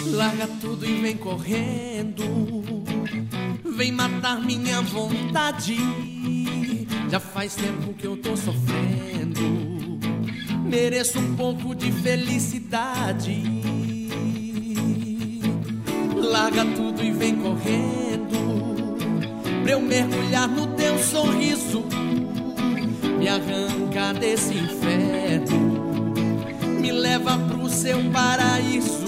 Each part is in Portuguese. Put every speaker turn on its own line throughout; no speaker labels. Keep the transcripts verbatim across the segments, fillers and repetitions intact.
Larga tudo e vem correndo, vem matar minha vontade. Já faz tempo que eu tô sofrendo, mereço um pouco de felicidade. Larga tudo e vem correndo, pra eu mergulhar no teu sorriso. Me arranca desse inferno, me leva pro seu paraíso.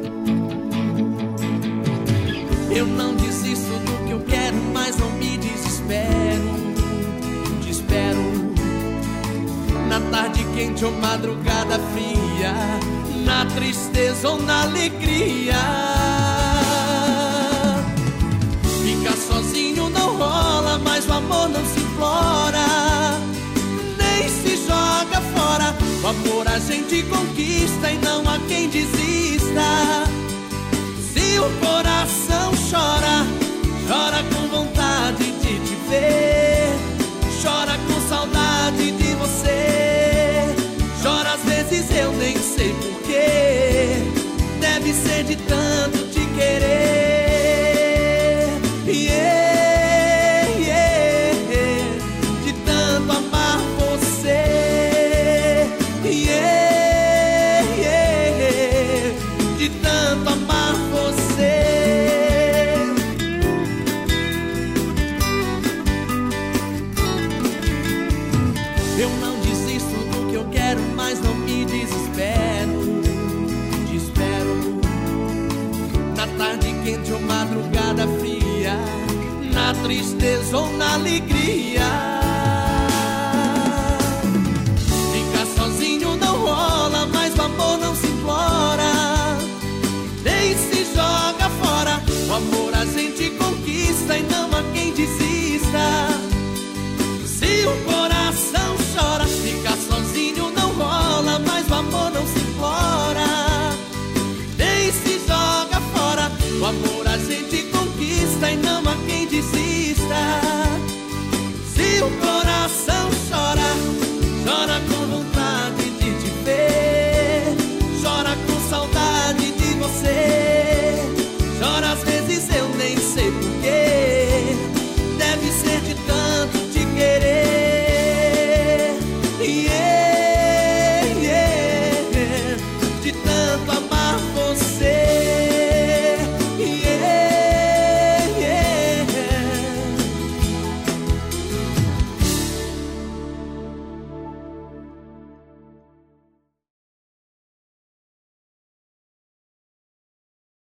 Eu não desisto do que eu quero, mas não me desespero. Te espero na tarde quente ou madrugada fria, na tristeza ou na alegria. Ficar sozinho não rola, mas o amor não se implora, nem se joga fora. O amor a gente conquista e não há quem desista. Se o coração chora, chora com vontade de te ver, chora com saudade de você. Chora às vezes eu nem sei porquê, deve ser de tanto te querer. Yeah, yeah, de tanto amar você. Yeah, yeah, de tanto amar você. Eu não desisto do que eu quero, mas não me desespero. Te espero na tarde quente ou madrugada fria, na tristeza ou na alegria.